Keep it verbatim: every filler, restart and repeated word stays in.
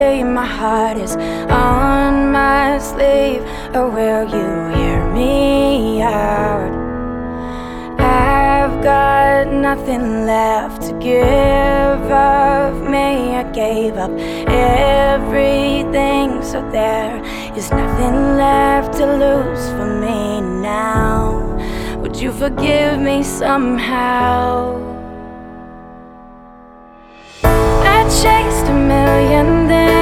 My heart is on my sleeve, or will you hear me out? I've got nothing left to give of me. I gave up everything, so there is nothing left to lose for me now. Would you forgive me somehow? I chased a million things.